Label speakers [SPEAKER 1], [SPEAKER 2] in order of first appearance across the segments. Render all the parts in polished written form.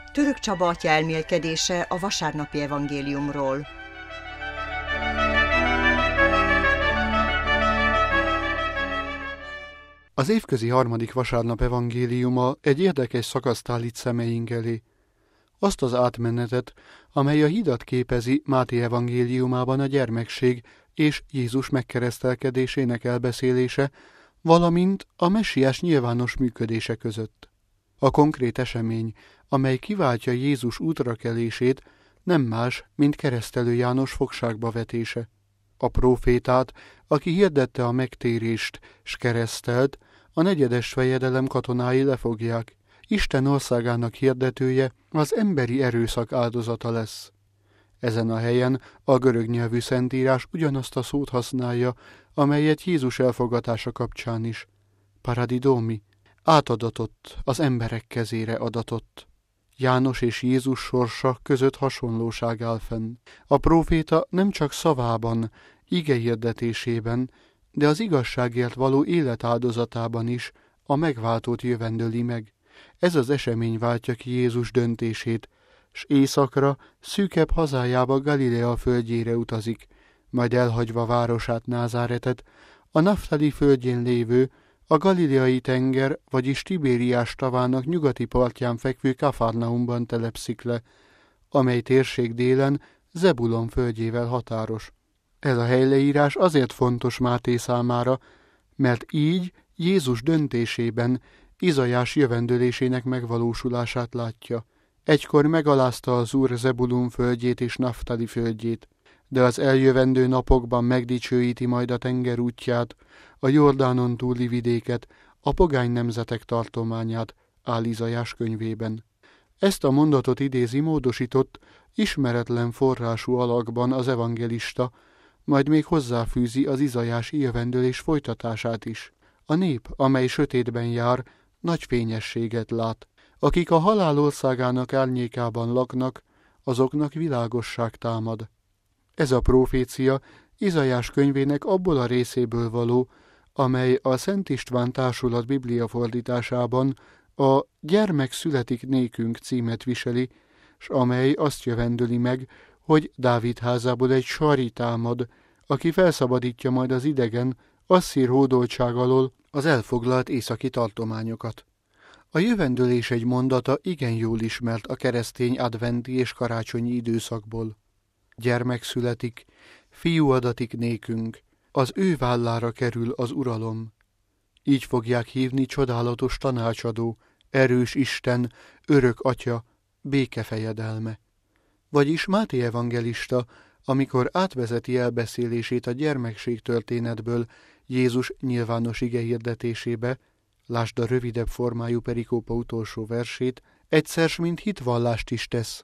[SPEAKER 1] Török Csaba atya elmélkedése a vasárnapi evangéliumról.
[SPEAKER 2] Az évközi harmadik vasárnap evangéliuma egy érdekes szakaszt állít szemeink elé. Azt az átmenetet, amely a hidat képezi Máté evangéliumában a gyermekség és Jézus megkeresztelkedésének elbeszélése, valamint a messiás nyilvános működése között. A konkrét esemény, amely kiváltja Jézus útrakelését, nem más, mint Keresztelő János fogságba vetése. A prófétát, aki hirdette a megtérést s keresztelt, a negyedes fejedelem katonái lefogják. Isten országának hirdetője az emberi erőszak áldozata lesz. Ezen a helyen a görög nyelvű szentírás ugyanazt a szót használja, amelyet Jézus elfogatása kapcsán is. Paradidomi, átadatott, az emberek kezére adatott. János és Jézus sorsa között hasonlóság áll fenn. A próféta nem csak szavában, ige hirdetésében, de az igazságért való élet áldozatában is a megváltót jövendöli meg. Ez az esemény váltja ki Jézus döntését, s északra, szűkebb hazájába Galilea földjére utazik, majd elhagyva városát Názáretet, a Naftali földjén lévő, a Galileai tenger, vagyis Tibériás tavának nyugati partján fekvő Kafarnaumban telepszik le, amely térség délen Zebulon földjével határos. Ez a helyleírás azért fontos Máté számára, mert így Jézus döntésében Izaiás jövendölésének megvalósulását látja. Egykor megalázta az Úr Zebulun földjét és Naftali földjét, de az eljövendő napokban megdicsőíti majd a tenger útját, a Jordánon túli vidéket, a pogány nemzetek tartományát, áll Izaiás könyvében. Ezt a mondatot idézi módosított, ismeretlen forrású alakban az evangelista, majd még hozzáfűzi az izajási jövendőlés folytatását is. A nép, amely sötétben jár, nagy fényességet lát. Akik a halál országának árnyékában laknak, azoknak világosság támad. Ez a profécia Izaiás könyvének abból a részéből való, amely a Szent István Társulat Biblia fordításában a Gyermek születik nékünk címet viseli, s amely azt jövendöli meg, hogy Dávid házából egy sari támad, aki felszabadítja majd az idegen, asszír hódoltság alól az elfoglalt északi tartományokat. A jövendölés egy mondata igen jól ismert a keresztény adventi és karácsonyi időszakból. Gyermek születik, fiú adatik nékünk, az ő vállára kerül az uralom. Így fogják hívni csodálatos tanácsadó, erős Isten, örök Atya, békefejedelme. Vagyis Máté evangelista, amikor átvezeti elbeszélését a gyermekség történetből Jézus nyilvános ige hirdetésébe, lásd a rövidebb formájú perikópa utolsó versét, egyszer mint hitvallást is tesz.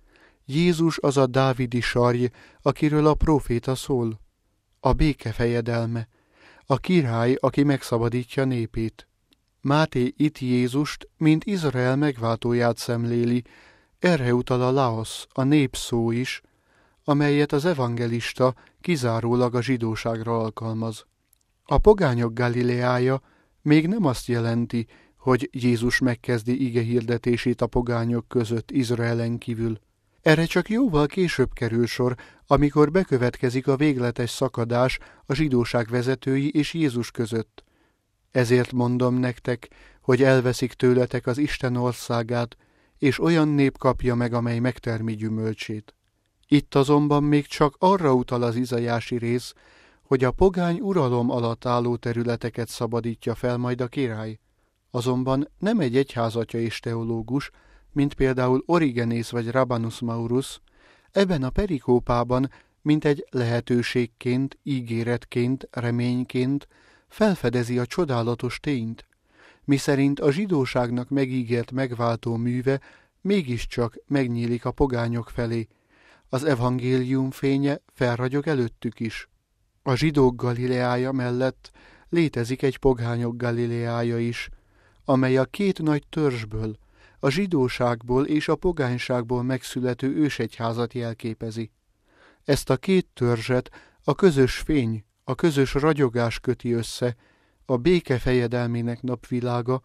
[SPEAKER 2] Jézus az a dávidi sarj, akiről a próféta szól, a békefejedelme, a király, aki megszabadítja népét. Máté itt Jézust, mint Izrael megváltóját szemléli, erre utal a laosz, a népszó is, amelyet az evangelista kizárólag a zsidóságra alkalmaz. A pogányok Galileája még nem azt jelenti, hogy Jézus megkezdi ige hirdetését a pogányok között Izraelen kívül. Erre csak jóval később kerül sor, amikor bekövetkezik a végletes szakadás a zsidóság vezetői és Jézus között. Ezért mondom nektek, hogy elveszik tőletek az Isten országát, és olyan nép kapja meg, amely megtermi gyümölcsét. Itt azonban még csak arra utal az izajási rész, hogy a pogány uralom alatt álló területeket szabadítja fel majd a király. Azonban nem egy egyházatya és teológus, mint például Origenész vagy Rabanus Maurus, ebben a perikópában, mint egy lehetőségként, ígéretként, reményként felfedezi a csodálatos tényt, miszerint a zsidóságnak megígért megváltó műve mégiscsak megnyílik a pogányok felé. Az evangélium fénye felragyog előttük is. A zsidók Galileája mellett létezik egy pogányok Galileája is, amely a két nagy törzsből, a zsidóságból és a pogányságból megszülető ősegyházat jelképezi. Ezt a két törzset a közös fény, a közös ragyogás köti össze, a béke fejedelmének napvilága,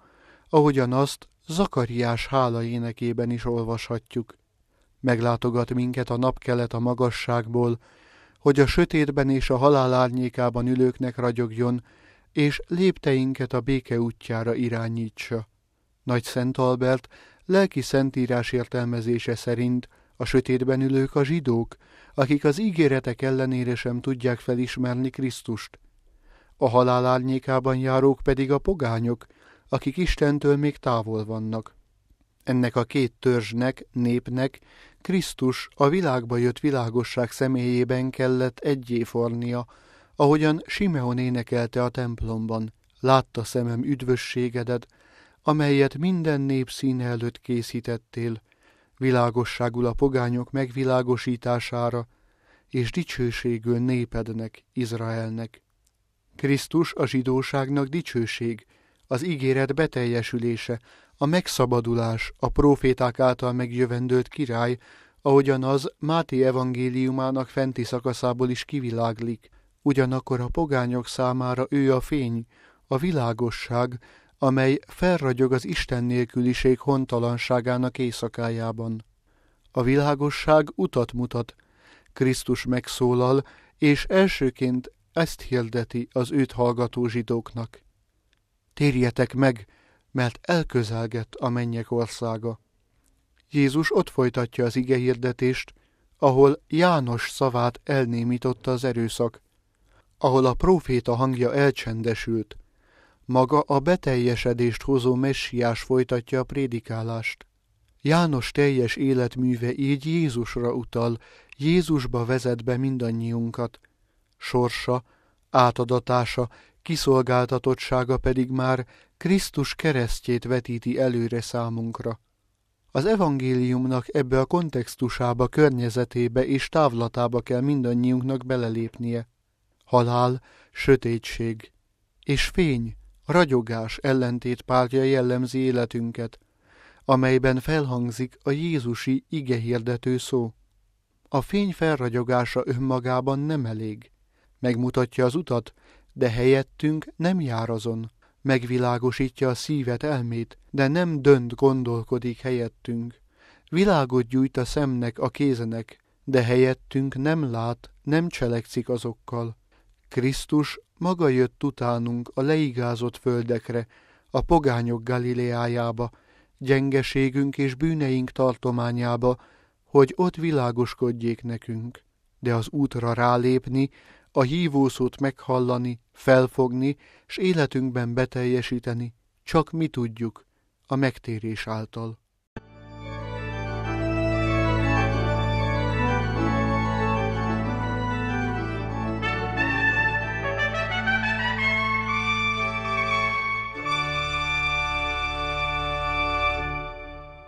[SPEAKER 2] ahogyan azt Zakariás hála énekében is olvashatjuk. Meglátogat minket a napkelet a magasságból, hogy a sötétben és a halál árnyékában ülőknek ragyogjon, és lépteinket a béke útjára irányítsa. Nagy Szent Albert lelki szentírás értelmezése szerint a sötétben ülők a zsidók, akik az ígéretek ellenére sem tudják felismerni Krisztust. A halál árnyékában járók pedig a pogányok, akik Istentől még távol vannak. Ennek a két törzsnek, népnek Krisztus a világba jött világosság személyében kellett egyé fornia, ahogyan Simeon énekelte a templomban. Látta szemem üdvösségedet, amelyet minden nép színe előtt készítettél, világosságul a pogányok megvilágosítására, és dicsőségül népednek, Izraelnek. Krisztus a zsidóságnak dicsőség, az ígéret beteljesülése, a megszabadulás, a próféták által megjövendőlt király, ahogyan az Máté evangéliumának fenti szakaszából is kiviláglik. Ugyanakkor a pogányok számára ő a fény, a világosság, amely felragyog az Isten nélküliség hontalanságának éjszakájában. A világosság utat mutat, Krisztus megszólal, és elsőként ezt hirdeti az őt hallgató zsidóknak. Térjetek meg, mert elközelgett a mennyek országa. Jézus ott folytatja az igehirdetést, ahol János szavát elnémította az erőszak, ahol a próféta hangja elcsendesült. Maga a beteljesedést hozó messiás folytatja a prédikálást. János teljes életműve így Jézusra utal, Jézusba vezet be mindannyiunkat. Sorsa, átadatása, kiszolgáltatottsága pedig már Krisztus keresztjét vetíti előre számunkra. Az evangéliumnak ebbe a kontextusába, környezetébe és távlatába kell mindannyiunknak belelépnie. Halál, sötétség és fény, ragyogás ellentétpártja jellemzi életünket, amelyben felhangzik a jézusi igehirdető szó. A fény felragyogása önmagában nem elég. Megmutatja az utat, de helyettünk nem jár azon. Megvilágosítja a szívet, elmét, de nem dönt, gondolkodik helyettünk. Világot gyújt a szemnek, a kéznek, de helyettünk nem lát, nem cselekszik azokkal. Krisztus maga jött utánunk a leigázott földekre, a pogányok Galileájába, gyengeségünk és bűneink tartományába, hogy ott világoskodjék nekünk. De az útra rálépni, a hívószót meghallani, felfogni, s életünkben beteljesíteni, csak mi tudjuk, a megtérés által.